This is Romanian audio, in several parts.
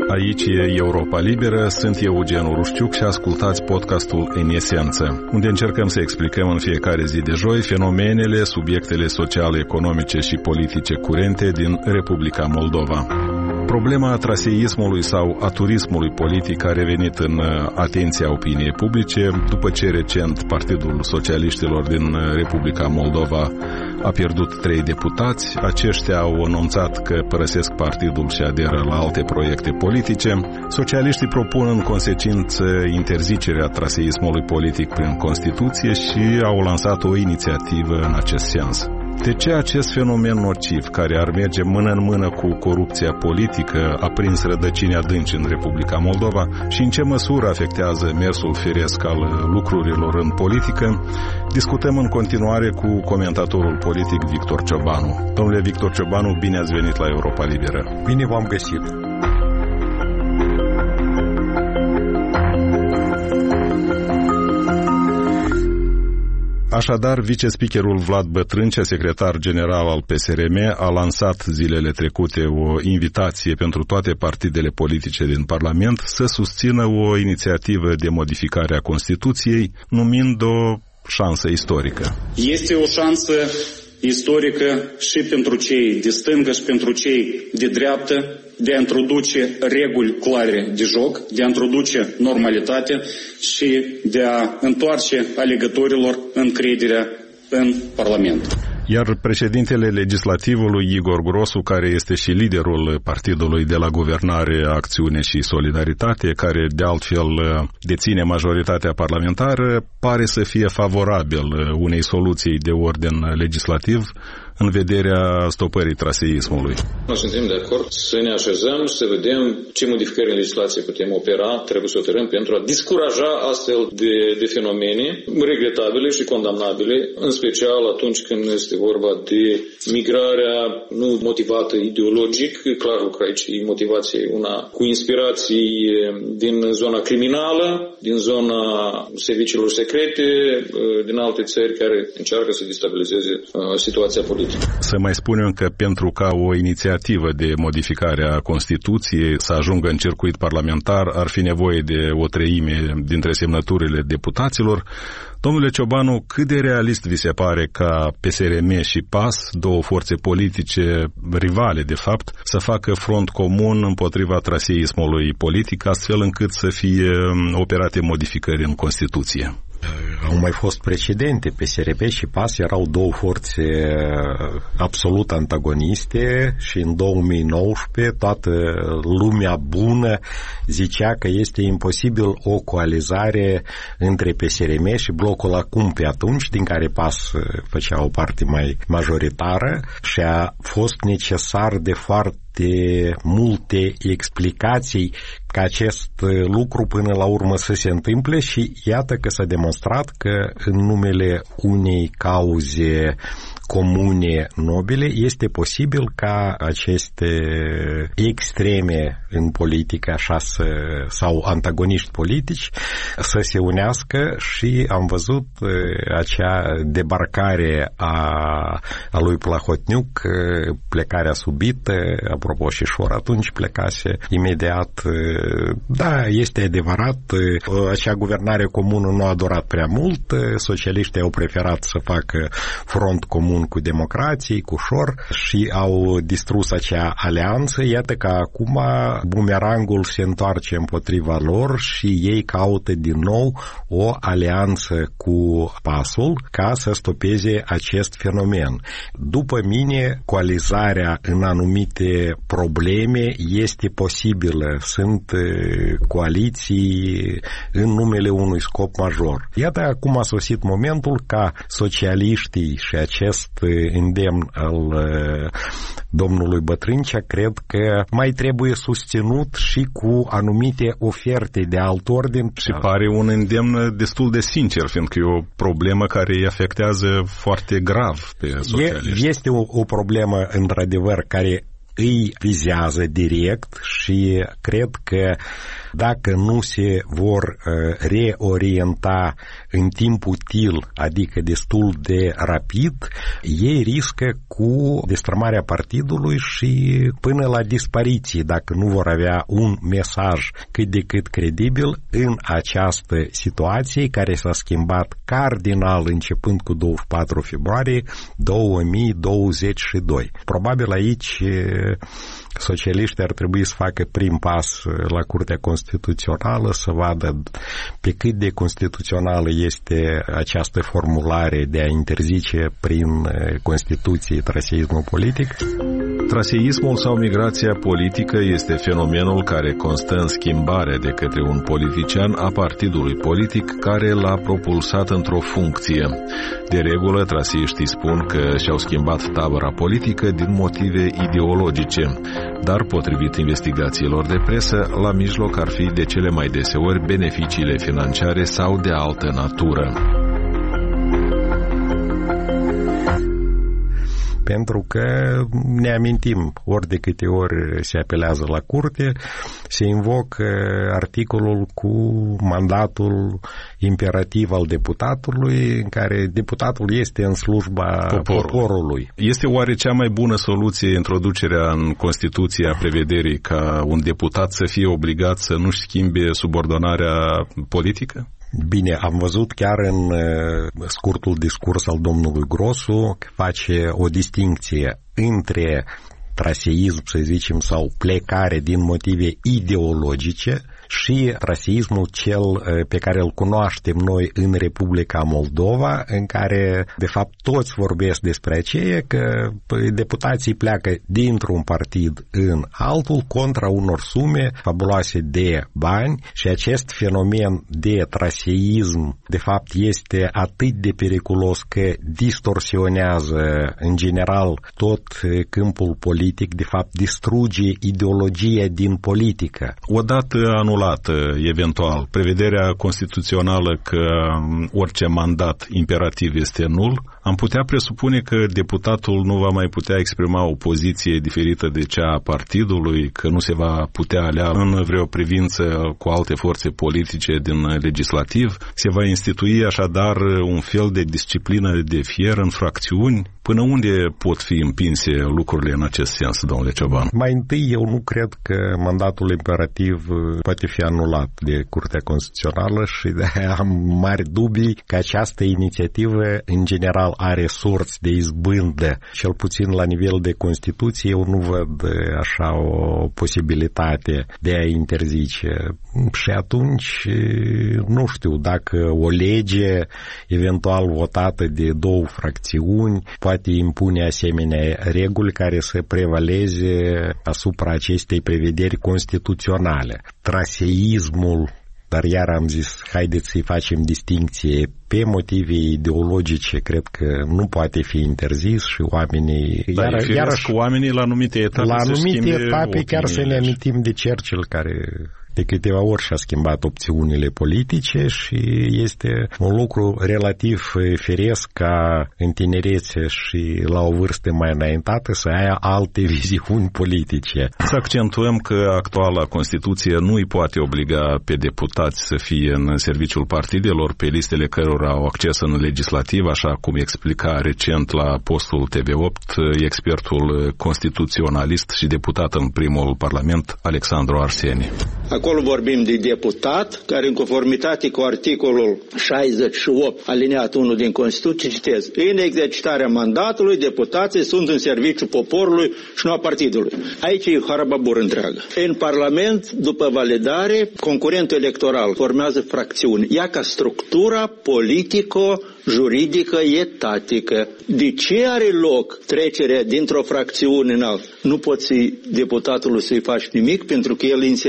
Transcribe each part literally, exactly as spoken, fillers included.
Aici e Europa Liberă, sunt Eugen Urușciuc și ascultați podcastul În Esență, unde încercăm să explicăm în fiecare zi de joi fenomenele, subiectele sociale, economice și politice curente din Republica Moldova. Problema traseismului sau a turismului politic a revenit în atenția opiniei publice după ce recent Partidul Socialiștilor din Republica Moldova a pierdut trei deputați. Aceștia au anunțat că părăsesc partidul și aderă la alte proiecte politice. Socialiștii propun în consecință interzicerea traseismului politic prin Constituție și au lansat o inițiativă în acest sens. De ce acest fenomen nociv, care ar merge mână în mână cu corupția politică, a prins rădăcini adânci în Republica Moldova și în ce măsură afectează mersul firesc al lucrurilor în politică, discutăm în continuare cu comentatorul politic Victor Ciobanu. Domnule Victor Ciobanu, bine ați venit la Europa Liberă. Bine v-am găsit. Așadar, vicespeakerul Vlad Bătrâncea, secretar general al P S R M, a lansat zilele trecute o invitație pentru toate partidele politice din Parlament să susțină o inițiativă de modificare a Constituției, numind o șansă istorică. Este o șansă istorică și pentru cei de stângă și pentru cei de dreaptă de a introduce reguli clare de joc, de a introduce normalitate și de a întoarce alegătorilor încrederea în Parlament. Iar președintele legislativului, Igor Grosu, care este și liderul partidului de la guvernare Acțiune și Solidaritate, care de altfel deține majoritatea parlamentară, pare să fie favorabil unei soluții de ordin legislativ în vederea stopării traseismului. Noi suntem de acord să ne așezăm, să vedem ce modificări în legislație putem opera, trebuie să operăm pentru a descuraja astfel de, de fenomene regretabile și condamnabile, în special atunci când este vorba de migrarea nu motivată ideologic, clar lucru aici e motivație una cu inspirații din zona criminală, din zona serviciilor secrete, din alte țări care încearcă să destabilizeze situația politică. Să mai spunem că pentru ca o inițiativă de modificare a Constituției să ajungă în circuit parlamentar ar fi nevoie de o treime dintre semnăturile deputaților. Domnule Ciobanu, cât de realist vi se pare ca P S R M și P A S, două forțe politice rivale de fapt, să facă front comun împotriva traseismului politic, astfel încât să fie operate modificări în Constituție? Au mai fost precedente. P S R M și P A S erau două forțe absolut antagoniste și în două mii nouăsprezece toată lumea bună zicea că este imposibil o coalizare între P S R M și blocul acum pe atunci, din care P A S făcea o parte mai majoritară, și a fost necesar de foarte de multe explicații ca acest lucru până la urmă să se întâmple și iată că s-a demonstrat că în numele unei cauze comune nobile este posibil ca aceste extreme în politică așa să, sau antagoniști politici să se unească și am văzut acea debarcare a, a lui Plahotniuc, plecarea subită, apropo și Șor atunci plecase imediat. Da, este adevărat, acea guvernare comună nu a durat prea mult, socialiștii au preferat să facă front comun cu democrații, cu Șor și au distrus acea alianță. Iată că acum bumerangul se întoarce împotriva lor și ei caută din nou o alianță cu P A S-ul ca să stopeze acest fenomen. După mine, coalizarea în anumite probleme este posibilă. Sunt coaliții în numele unui scop major. Iată acum a sosit momentul ca socialiștii și acest îndemn al domnului Bătrâncea, cred că mai trebuie susținut și cu anumite oferte de alt ordin. Și pare un îndemn destul de sincer, fiindcă e o problemă care îi afectează foarte grav pe socialiști. Este o, o problemă, într-adevăr, care îi vizează direct și cred că dacă nu se vor reorienta în timp util, adică destul de rapid, ei riscă cu destrămarea partidului și până la dispariție, dacă nu vor avea un mesaj cât de cât credibil în această situație care s-a schimbat cardinal începând cu douăzeci și patru februarie două mii douăzeci și doi. Probabil aici socialiștii ar trebui să facă prim pas la Curtea Constituțională să vadă pe cât de constituțională este această formulare de a interzice prin Constituție traseismul politic. Traseismul sau migrația politică este fenomenul care constă în schimbarea de către un politician a partidului politic care l-a propulsat într-o funcție. De regulă, traseiștii spun că și-au schimbat tabăra politică din motive ideologice, dar potrivit investigațiilor de presă, la mijloc ar fi de cele mai deseori beneficiile financiare sau de altă natură. Pentru că ne amintim, ori de câte ori se apelează la curte, se invocă articolul cu mandatul imperativ al deputatului, în care deputatul este în slujba Poporul. poporului. Este oare cea mai bună soluție introducerea în Constituție a prevederii ca un deputat să fie obligat să nu-și schimbe subordonarea politică? Bine, am văzut chiar în uh, scurtul discurs al domnului Grosu că face o distincție între traseism, să zicem, sau plecare din motive ideologice și traseismul cel pe care îl cunoaștem noi în Republica Moldova, în care, de fapt, toți vorbesc despre aceea că deputații pleacă dintr-un partid în altul contra unor sume fabuloase de bani și acest fenomen de traseism, de fapt, este atât de periculos că distorsionează, în general, tot câmpul politic, de fapt, distruge ideologia din politică. Odată anul eventual prevederea constituțională că orice mandat imperativ este nul, am putea presupune că deputatul nu va mai putea exprima o poziție diferită de cea a partidului, că nu se va putea alea în vreo privință cu alte forțe politice din legislativ. Se va institui așadar un fel de disciplină de fier în fracțiuni. Până unde pot fi împinse lucrurile în acest sens, domnule Cioban? Mai întâi, eu nu cred că mandatul imperativ poate fi anulat de Curtea Constituțională și de-aia am mari dubii că această inițiativă, în general, are surți de izbândă. Cel puțin la nivel de Constituție, eu nu văd așa o posibilitate de a interzice. Și atunci, nu știu, dacă o lege eventual votată de două fracțiuni poate impune asemenea reguli care să prevaleze asupra acestei prevederi constituționale. Traseismul, dar iar am zis, haideți să-i facem distincție pe motive ideologice, cred că nu poate fi interzis și oamenii... Dar iar, iarăși cu oamenii la anumite etape La anumite etape chiar să ne amintim de Churchill, care de câteva ori și-a schimbat opțiunile politice și este un lucru relativ firesc ca în tinerețe și la o vârstă mai înaintată să ai alte viziuni politice. Să accentuăm că actuala Constituție nu îi poate obliga pe deputați să fie în serviciul partidelor, pe listele cărora au acces în legislativ, așa cum explica recent la postul T V opt expertul constituționalist și deputat în primul Parlament, Alexandru Arseni. Acolo vorbim de deputat, care în conformitate cu articolul șaizeci și opt, alineatul unu din Constituție, citez, în exercitarea mandatului, deputații sunt în serviciul poporului și nu a partidului. Aici e harababur întreagă. În Parlament, după validare, concurentul electoral formează fracțiuni. Ea ca structura politico juridică etatică. De ce are loc trecerea dintr-o fracțiune în altă? Nu poți deputatului să-i faci nimic pentru că el e în serviciu de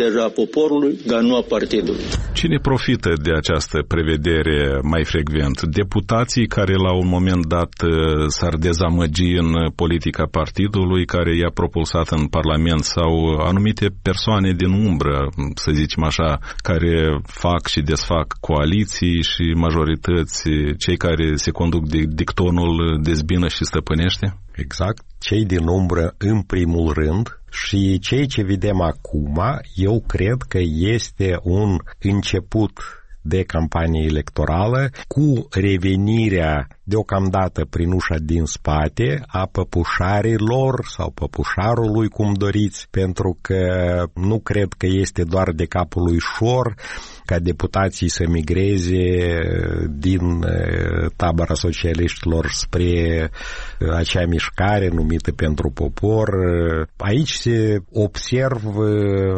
deja a poporului, dar nu a partidului. Cine profită de această prevedere mai frecvent? Deputații care la un moment dat s-ar dezamăgi în politica partidului, care i-a propulsat în Parlament, sau anumite persoane din umbră, să zicem așa, care fac și desfac coaliții și majorități, cei care se conduc de dictonul dezbină și stăpânește? Exact, cei din umbră în primul rând. Și ceea ce vedem acum, eu cred că este un început de campanie electorală cu revenirea deocamdată prin ușa din spate a păpușarilor sau păpușarului, cum doriți, pentru că nu cred că este doar de capul lui Șor ca deputații să migreze din tabăra socialiștilor spre acea mișcare numită Pentru Popor. Aici se observă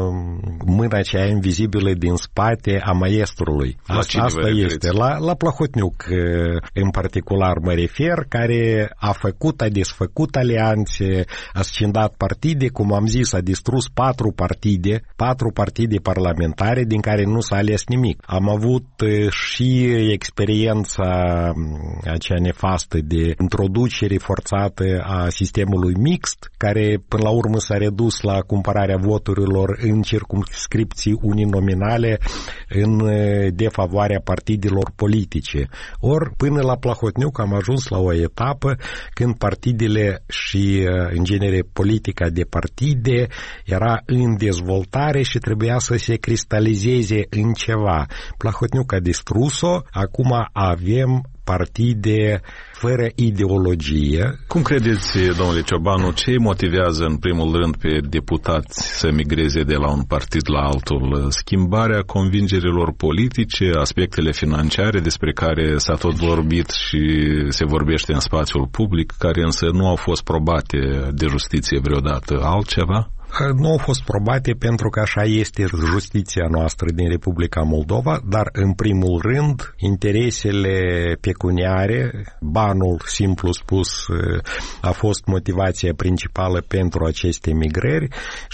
mâna cea invizibilă din spate a maestrului. Asta, asta este. La, la Plahotniuc în particular mă refer, care a făcut, a desfăcut alianțe, a scindat partide, cum am zis, a distrus patru partide, patru partide parlamentare din care nu s-a ales nimic. Am avut și experiența acea nefastă de introducere forțată a sistemului mixt, care până la urmă s-a redus la cumpărarea voturilor în circumscripții uninominale în defavoarea partidelor politice. Ori până la Plahotniuc am ajuns la o etapă când partidele și în genere politica de partide era în dezvoltare și trebuia să se cristalizeze în ceva. Plahotniuc a distrus-o, acum avem partide fără ideologie. Cum credeți, domnule Ciobanu, ce îi motivează în primul rând pe deputați să migreze de la un partid la altul? Schimbarea convingerilor politice, aspectele financiare despre care s-a tot vorbit și se vorbește în spațiul public, care însă nu au fost probate de justiție vreodată, altceva? Nu au fost probate pentru că așa este justiția noastră din Republica Moldova, dar în primul rând interesele pecuniare, banul, simplu spus, a fost motivația principală pentru aceste migrări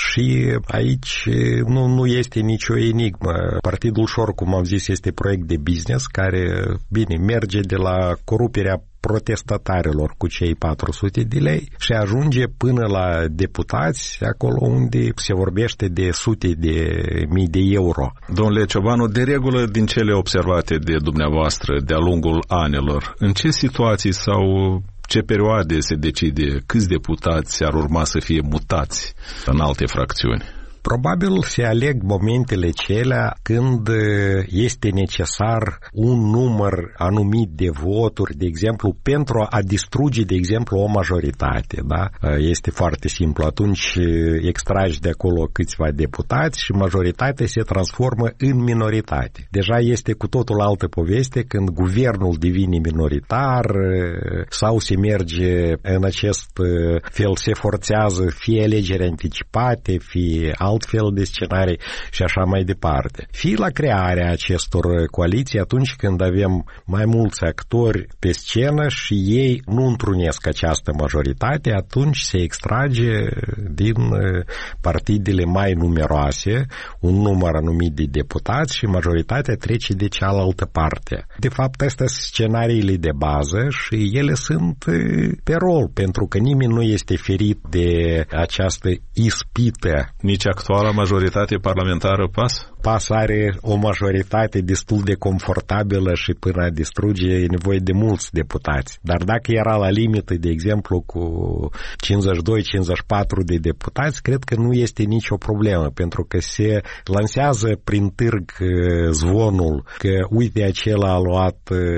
și aici nu, nu este nicio enigmă. Partidul Șor, cum am zis, este proiect de business care, bine, merge de la coruperea protestatarilor cu cei patru sute de lei și ajunge până la deputați, acolo unde se vorbește de sute de mii de euro. Domnule Ciobanu, de regulă din cele observate de dumneavoastră de-a lungul anilor, în ce situații sau ce perioade se decide câți deputați ar urma să fie mutați în alte fracțiuni? Probabil se aleg momentele celea când este necesar un număr anumit de voturi, de exemplu, pentru a distruge, de exemplu, o majoritate. Da? Este foarte simplu. Atunci extragi de acolo câțiva deputați și majoritatea se transformă în minoritate. Deja este cu totul altă poveste când guvernul devine minoritar sau se merge în acest fel, se forțează fie alegeri anticipate, fie altfel de scenarii și așa mai departe. Fie la crearea acestor coaliții atunci când avem mai mulți actori pe scenă și ei nu întrunesc această majoritate, atunci se extrage din partidele mai numeroase un număr anumit de deputați și majoritatea trece de cealaltă parte. De fapt, astea sunt scenariile de bază și ele sunt pe rol, pentru că nimeni nu este ferit de această ispită. Nici actuala majoritate parlamentară P A S? P A S are o majoritate destul de confortabilă și până a distruge e nevoie de mulți deputați. Dar dacă era la limită, de exemplu, cu cincizeci și doi cincizeci și patru de deputați, cred că nu este nicio problemă, pentru că se lansează prin târg zvonul că, uite, acela a luat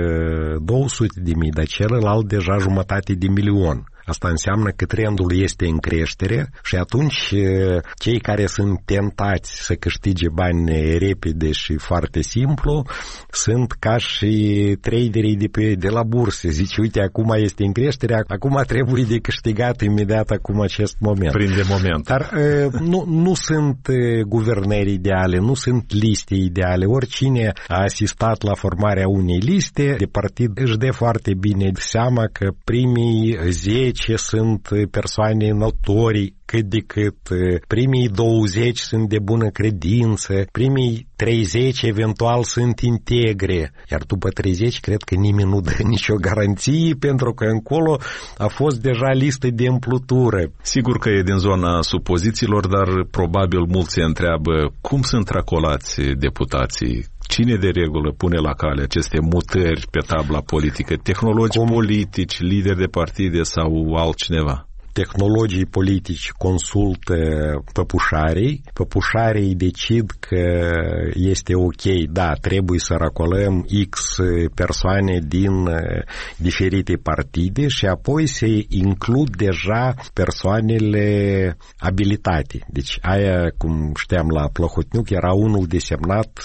două sute de mii, dar celălalt deja jumătate de milion. Asta înseamnă că trendul este în creștere și atunci cei care sunt tentați să câștige bani repede și foarte simplu sunt ca și traderii de, pe, de la bursă. Zice, uite, acum este în creștere, acum trebuie de câștigat imediat acum acest moment. Prinde moment. Dar nu, nu sunt guvernări ideale, nu sunt liste ideale. Oricine a asistat la formarea unei liste de partid își dă foarte bine seama că primii zece zece sunt persoane notorii, cât de cât, primii douăzeci sunt de bună credință, primii treizeci eventual sunt integre, iar după treizeci cred că nimeni nu dă nicio garanție, pentru că încolo a fost deja listă de împlutură. Sigur că e din zona supozițiilor, dar probabil mulți se întreabă cum sunt racolați deputații. Cine de regulă pune la cale aceste mutări pe tabla politică? Tehnologi cum? Politici, lideri de partide sau altcineva? Tehnologii politici consultă păpușarii, păpușarii decid că este ok, da, trebuie să racolăm X persoane din diferite partide și apoi se includ deja persoanele abilitate. Deci aia, cum știam la Plahotniuc, era unul desemnat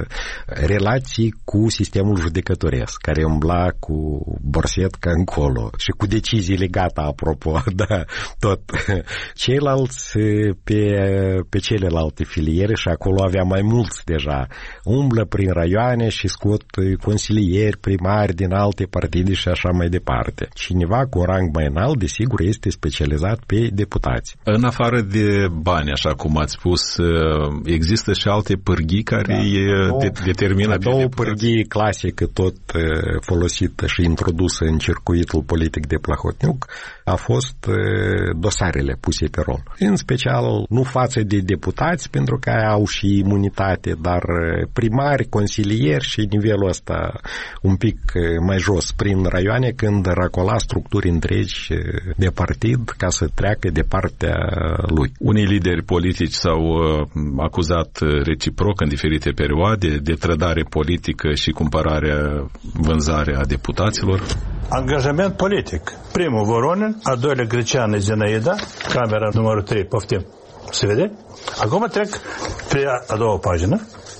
relații cu sistemul judecătoresc, care umbla cu borsetca încolo și cu deciziile gata, apropo, da, tot. Ceilalți pe, pe celelalte filiere și acolo avea mai mulți deja. Umblă prin raioane și scot consilieri, primari din alte partide și așa mai departe. Cineva cu un rang mai înalt, desigur, este specializat pe deputați. În afară de bani, așa cum ați spus, există și alte pârghii care da, două, determină două deputați. Pârghii clasică tot folosită și introdusă în circuitul politic de Plahotniuc a fost dosarele puse pe rol. În special, nu față de deputați, pentru că au și imunitate, dar primari, consilieri și nivelul ăsta un pic mai jos, prin raioane, când racola structuri întregi de partid ca să treacă de partea lui. Unii lideri politici s-au acuzat reciproc în diferite perioade de trădare politică și cumpărarea, vânzarea deputaților. Angajament politic. Primul Voronin, a doilea Greceană Zinaida, camera numărul trei, poftim. Se vede? Acum trec pe a doua pagină.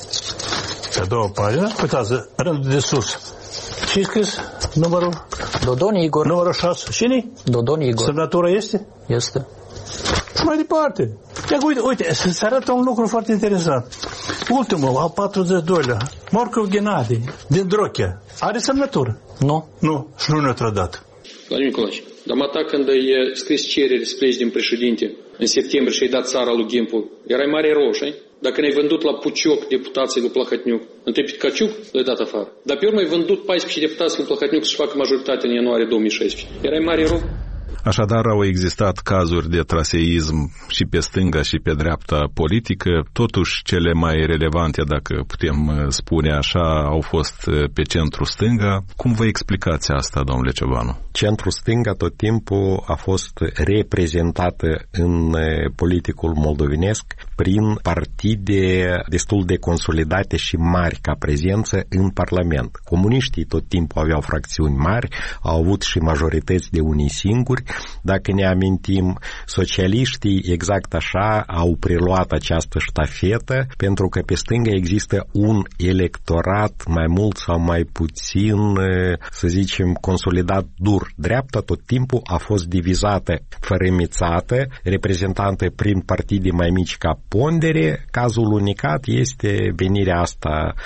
Pe a doua pagină, uitați, rândul de sus. Ce-i scris numărul? Dodon Igor. Numărul șase. Cine? Dodon Igor. Semnătura este? Este. Și mai departe. Ia, uite, uite, se arată un lucru foarte interesant. Ultimul, al patruzeci și doilea, Morcov Ghenadi, din Drochea, are semnătură? Nu. Nu, și nu ne-a trădat. Vladimir Nicolae, dar mă atac când ai scris cerere să pleci din președinte în septembrie și ai dat țara lui Ghimpul, erai mare erou, știi? Dacă ne-ai vândut la Pucioc deputații lui Plahotniuc, întâi pe Caciuc l-ai dat afară. Dar pe urmă ai vândut paisprezece deputați lui Plahotniuc să-și facă majoritate în ianuarie două mii șaisprezece. Erai mare erou? Așadar, au existat cazuri de traseism și pe stânga și pe dreapta politică. Totuși, cele mai relevante, dacă putem spune așa, au fost pe centru stânga. Cum vă explicați asta, domnule Ciobanu? Centru stânga tot timpul a fost reprezentată în politicul moldovenesc prin partide destul de consolidate și mari ca prezență în Parlament. Comuniștii tot timpul aveau fracțiuni mari, au avut și majorități de unii singuri. Dacă ne amintim, socialiștii exact așa au preluat această ștafetă, pentru că pe stânga există un electorat mai mult sau mai puțin, să zicem, consolidat dur. Dreapta tot timpul a fost divizată, fărâmițată, reprezentantă prin partide mai mici ca pondere. Cazul unicat este venirea asta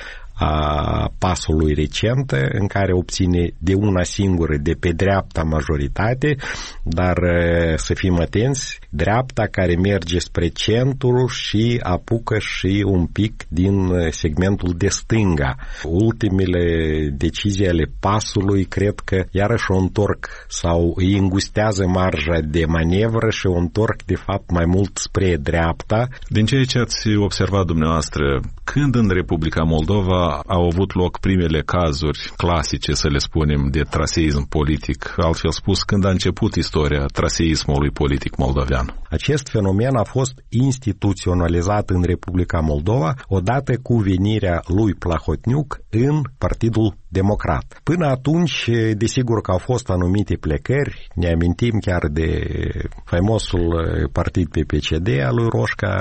a pasului recent, în care obține de una singură de pe dreapta majoritate, dar să fim atenți, dreapta care merge spre centru și apucă și un pic din segmentul de stânga. Ultimele decizii ale pasului cred că iarăși o întorc sau îi îngustează marja de manevră și o întorc de fapt mai mult spre dreapta. Din ceea ce ați observat dumneavoastră, când în Republica Moldova au avut loc primele cazuri clasice, să le spunem, de traseism politic, altfel spus, când a început istoria traseismului politic moldovean? Acest fenomen a fost instituționalizat în Republica Moldova odată cu venirea lui Plahotniuc în Partidul Democrat. Până atunci, desigur că au fost anumite plecări, ne amintim chiar de faimosul partid P P C D al lui Roșca,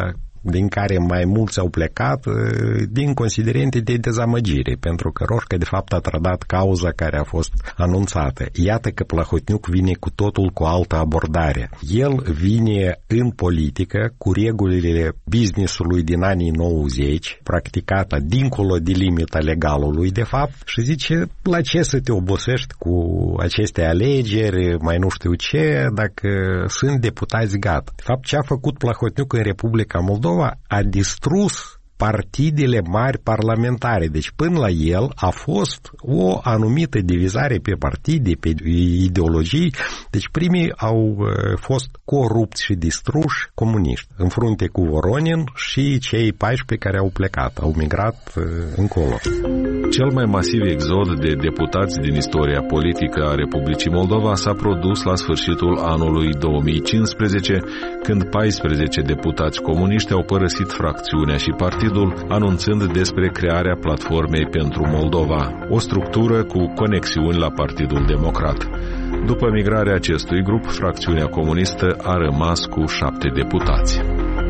din care mai mulți au plecat din considerente de dezamăgire, pentru că Roșca de fapt a trădat cauza care a fost anunțată. Iată că Plahotniuc vine cu totul cu altă abordare. El vine în politică cu regulile business-ului din anii nouăzeci, practicată dincolo de limita legalului de fapt, și zice, la ce să te obosești cu aceste alegeri, mai nu știu ce, dacă sunt deputați gata. De fapt, ce a făcut Plahotniuc în Republica Moldova a distrus partidele mari parlamentare. Deci până la el a fost o anumită divizare pe partide, pe ideologii. Deci primii au fost corupți și distruși comuniști în frunte cu Voronin și cei paisprezece care au plecat, au migrat încolo. Cel mai masiv exod de deputați din istoria politică a Republicii Moldova s-a produs la sfârșitul anului două mii cincisprezece, când paisprezece deputați comuniști au părăsit fracțiunea și partidul, anunțând despre crearea Platformei pentru Moldova, o structură cu conexiuni la Partidul Democrat. După migrarea acestui grup, fracțiunea comunistă a rămas cu șapte deputați.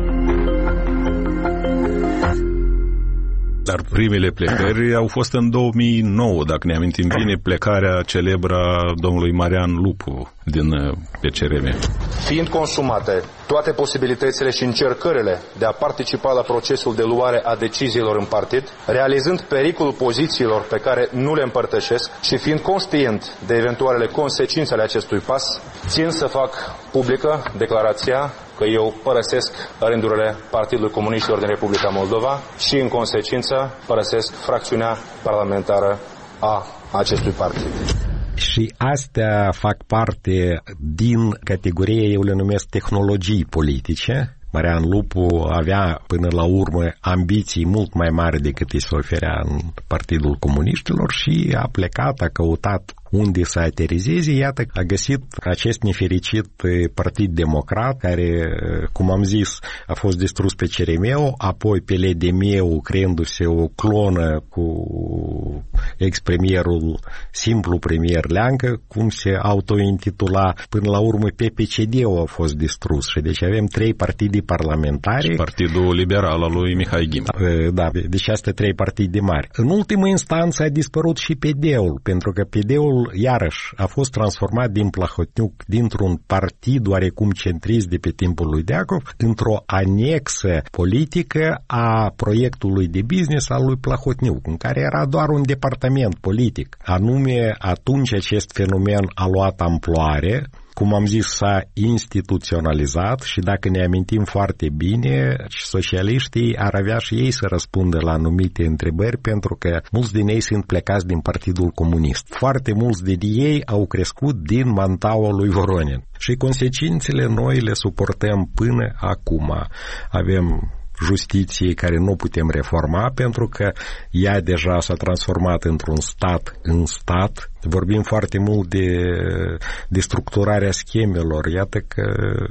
Dar primele plecări au fost în două mii nouă, dacă ne amintim bine, plecarea celebră a domnului Marian Lupu din P C R M. Fiind consumate toate posibilitățile și încercările de a participa la procesul de luare a deciziilor în partid, realizând pericolul pozițiilor pe care nu le împărtășesc și fiind conștient de eventualele consecințe ale acestui pas, țin să fac publică declarația că eu părăsesc rândurile Partidului Comuniștilor din Republica Moldova și, în consecință, părăsesc fracțiunea parlamentară a acestui partid. Și astea fac parte din categoria, eu le numesc tehnologii politice. Marian Lupu avea până la urmă ambiții mult mai mari decât îi se oferea în Partidul Comuniștilor și a plecat, a căutat unde să aterizeze. Iată, a găsit acest nefericit Partid Democrat, care, cum am zis, a fost distrus pe C R M-ul, apoi pe L D M-ul, creându-se o clonă cu ex-premierul, simplu premier Leancă, cum se autointitula, până la urmă pe P C D-ul a fost distrus. Și deci avem trei partide parlamentare. Și Partidul Liberal al lui Mihai Ghim. Da, deci astea trei partide mari. În ultimă instanță a dispărut și P D-ul, pentru că P D-ul iarăși a fost transformat din Plahotniuc, dintr-un partid oarecum centrist de pe timpul lui Deacov, într-o anexă politică a proiectului de business al lui Plahotniuc, în care era doar un departament politic. Anume, atunci acest fenomen a luat amploare, cum am zis, s-a instituționalizat și dacă ne amintim foarte bine, socialiștii ar avea și ei să răspundă la anumite întrebări, pentru că mulți din ei sunt plecați din Partidul Comunist. Foarte mulți din ei au crescut din mantaua lui Voronin. Și consecințele noi le suportăm până acum. Avem justiție care nu putem reforma pentru că ea deja s-a transformat într-un stat în stat. Vorbim foarte mult de, de structurarea schemelor. Iată că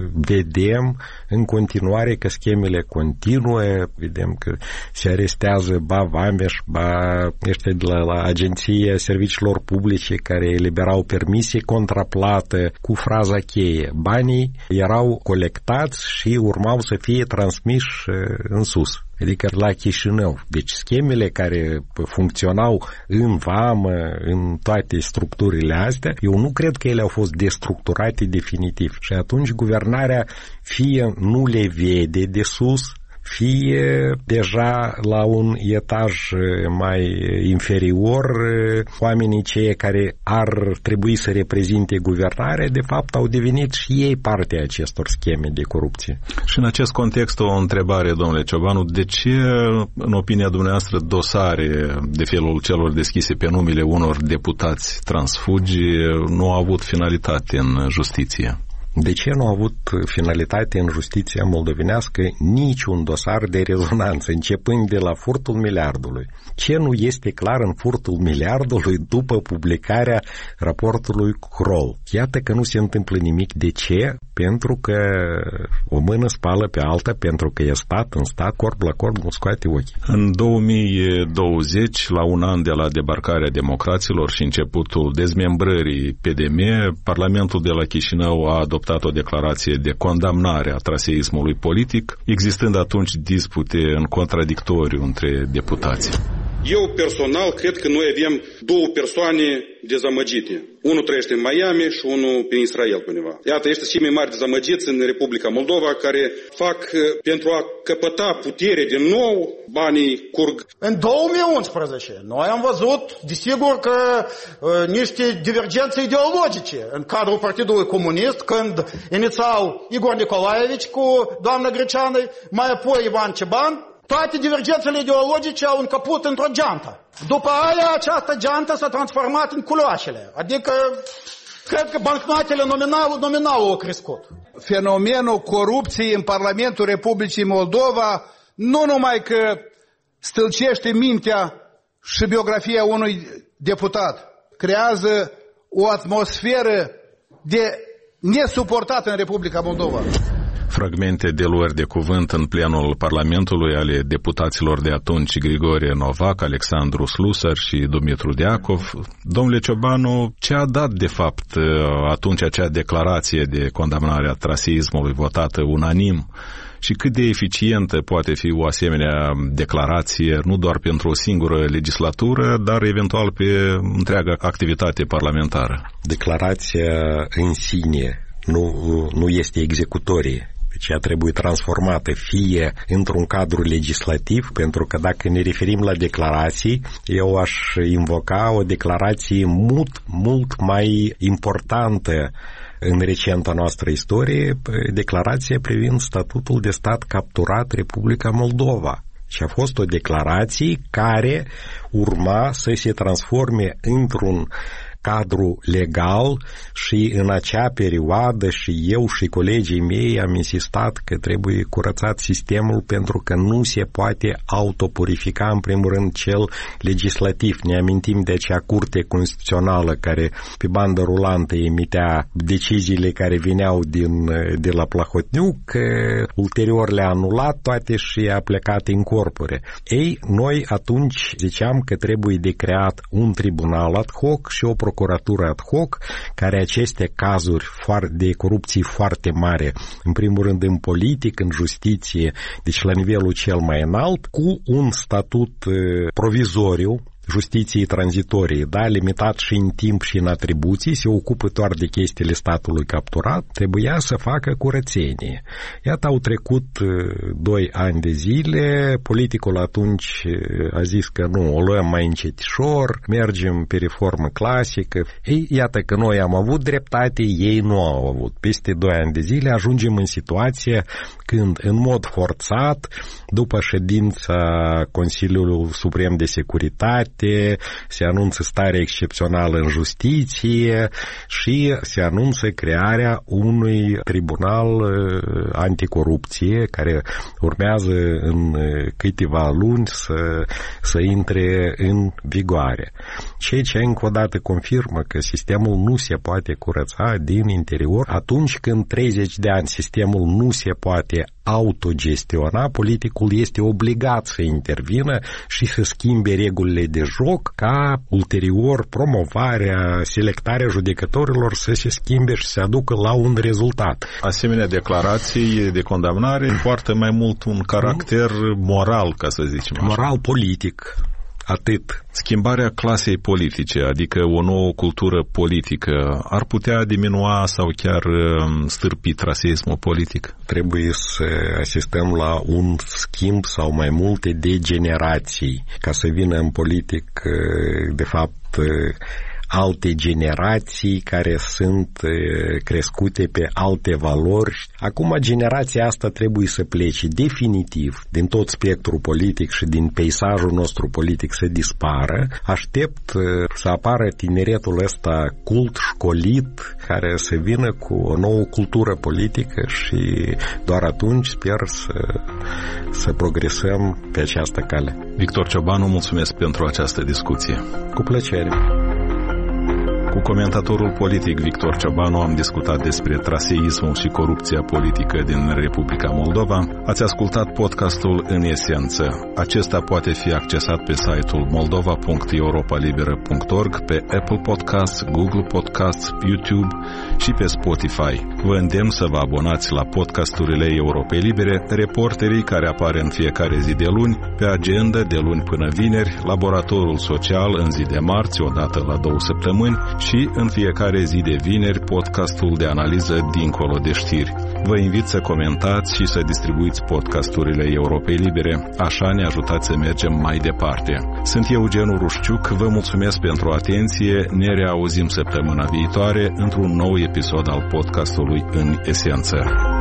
vedem în continuare că schemele continuă, vedem că se arestează ba Vameș, ba ăștia de la, la Agenția Serviciilor Publice care eliberau permisie contraplată cu fraza cheie. Banii erau colectați și urmau să fie transmiși în sus, adică la Chișinău. Deci schemele care funcționau în vamă, în toate structurile astea, eu nu cred că ele au fost destructurate definitiv. Și atunci guvernarea fie nu le vede de sus, fie deja la un etaj mai inferior, oamenii cei care ar trebui să reprezinte guvernarea, de fapt au devenit și ei parte a acestor scheme de corupție. Și în acest context o întrebare, domnule Ciobanu, de ce, în opinia dumneavoastră, dosare de felul celor deschise pe numele unor deputați transfugi nu au avut finalitate în justiție? De ce nu a avut finalitate în justiția moldovenească niciun dosar de rezonanță, începând de la furtul miliardului? Ce nu este clar în furtul miliardului după publicarea raportului Kroll? Iată că nu se întâmplă nimic. De ce? Pentru că o mână spală pe alta, pentru că e stat în stat, corp la corp, nu scoate ochii. În două mii douăzeci, la un an de la debarcarea democraților și începutul dezmembrării P D M, Parlamentul de la Chișinău a adoptat adoptat o declarație de condamnare a traseismului politic, existând atunci dispute în contradictoriu între deputați. Eu personal cred că noi avem două persoane dezamăgite. Unul trăiește în Miami și unul pe Israel undeva. Iată, este cei mai mari dezamăgiți în Republica Moldova care fac pentru a căpăta putere din nou, banii curg. În două mii unsprezece noi am văzut, desigur, că uh, niște divergențe ideologice în cadrul Partidului Comunist, când inițiau Igor Nicolaevici cu doamna Greceană, mai apoi Ivan Ceban. Toate divergențele ideologice au încăput într-o geantă. După aia, această geantă s-a transformat în culoașele. Adică, cred că bancnotele nominal, nominal au crescut. Fenomenul corupției în Parlamentul Republicii Moldova nu numai că stâlcește mintea și biografia unui deputat, creează o atmosferă de nesuportat în Republica Moldova. Fragmente de luări de cuvânt în plenul Parlamentului ale deputaților de atunci Grigore Novac, Alexandru Slusar și Dumitru Deacov. Domnule Ciobanu, ce a dat de fapt atunci acea declarație de condamnare a traseismului votată unanim și cât de eficientă poate fi o asemenea declarație nu doar pentru o singură legislatură, dar eventual pe întreaga activitate parlamentară? Declarația în sine nu, nu este executorie. Deci ea trebuie transformată fie într-un cadru legislativ, pentru că dacă ne referim la declarații, eu aș invoca o declarație mult, mult mai importantă în recenta noastră istorie, declarația privind statutul de stat capturat Republica Moldova. Și a fost o declarație care urma să se transforme într-un cadru legal și în acea perioadă și eu și colegii mei am insistat că trebuie curățat sistemul pentru că nu se poate autopurifica în primul rând cel legislativ. Ne amintim de acea curte constituțională care pe bandă rulantă emitea deciziile care veneau din, de la Plahotniuc, că ulterior le-a anulat toate și a plecat în corpore. Ei, noi atunci ziceam că trebuie de creat un tribunal ad hoc și o procuratură ad hoc, care aceste cazuri de corupție foarte mare, în primul rând în politic, în justiție, deci la nivelul cel mai înalt, cu un statut provizoriu, justiției tranzitorii, da, limitat și în timp și în atribuții, se ocupă doar de chestiile statului capturat, trebuia să facă curățenie. Iată, au trecut doi ani de zile, politicul atunci a zis că nu, o luăm mai încetișor, mergem pe reformă clasică. Ei, iată că noi am avut dreptate, ei nu au avut. Peste doi ani de zile ajungem în situație când, în mod forțat, după ședința Consiliului Suprem de Securitate, se anunță stare excepțională în justiție și se anunță crearea unui tribunal anticorupție care urmează în câteva luni să, să intre în vigoare. Ceea ce încă o dată confirmă că sistemul nu se poate curăța din interior. Atunci când treizeci de ani sistemul nu se poate autogestiona, politicul este obligat să intervină și să schimbe regulile de joc ca ulterior promovarea, selectarea judecătorilor să se schimbe și să aducă la un rezultat. Asemenea declarații de condamnare poartă mai mult un caracter moral, ca să zicem așa. Moral-politic. Atât. Schimbarea clasei politice, adică o nouă cultură politică, ar putea diminua sau chiar stârpi traseismul politic? Trebuie să asistăm la un schimb sau mai multe de generații, ca să vină în politic, de fapt, alte generații care sunt crescute pe alte valori. Acum generația asta trebuie să plece definitiv din tot spectrul politic și din peisajul nostru politic să dispară. Aștept să apară tineretul ăsta cult, școlit, care să vină cu o nouă cultură politică și doar atunci sper să, să progresăm pe această cale. Victor Ciobanu, mulțumesc pentru această discuție. Cu plăcere. Cu comentatorul politic Victor Ciobanu am discutat despre traseismul și corupția politică din Republica Moldova. Ați ascultat podcastul În Esență. Acesta poate fi accesat pe site-ul moldova punct europalibera punct org, pe Apple Podcasts, Google Podcasts, YouTube și pe Spotify. Vă îndemn să vă abonați la podcasturile Europei Libere, reporterii care apar în fiecare zi de luni, pe agenda de luni până vineri, laboratorul social în zi de marți, o dată la două săptămâni, și în fiecare zi de vineri podcastul de analiză Dincolo de știri. Vă invit să comentați și să distribuiți podcasturile Europei Libere, așa ne ajutați să mergem mai departe. Sunt Eugen Urușciuc, vă mulțumesc pentru atenție, ne reauzim săptămâna viitoare într-un nou episod al podcastului În Esență.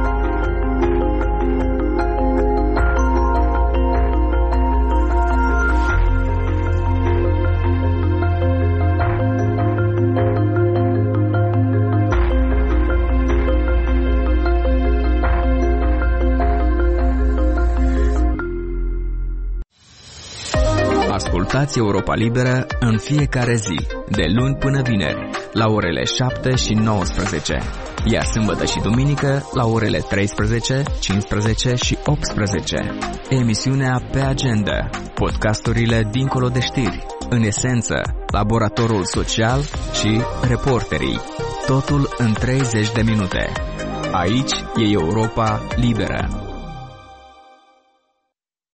Ascultați Europa Liberă în fiecare zi, de luni până vineri, la orele șapte și nouăsprezece, iar sâmbătă și duminică la orele treisprezece, cincisprezece și optsprezece. Emisiunea Pe Agenda, podcasturile Dincolo de știri, În Esență, laboratorul social și reporterii. Totul în treizeci de minute. Aici e Europa Liberă.